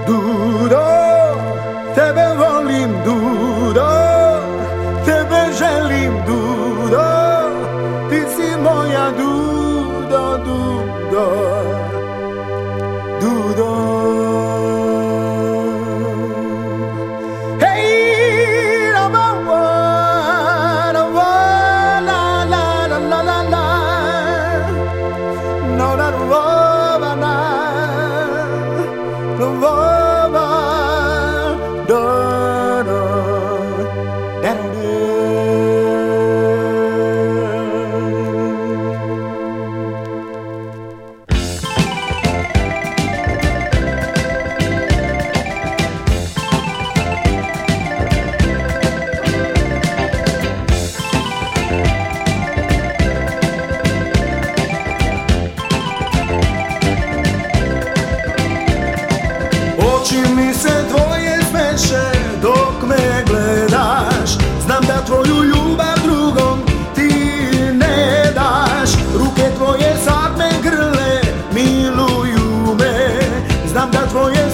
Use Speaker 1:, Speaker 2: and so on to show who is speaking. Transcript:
Speaker 1: Dudo, tebe volim, Dudo, tebe želim, Dudo, ti si moja Dudo, Dudo, Dudo. Hey, la la la la la la la la, no la la la. Oči mi se tvoje smeše dok me gledaš. Znam da tvoju ljubav drugom ti ne daš. Ruke tvoje sad me grle, miluju me. Znam da tvoje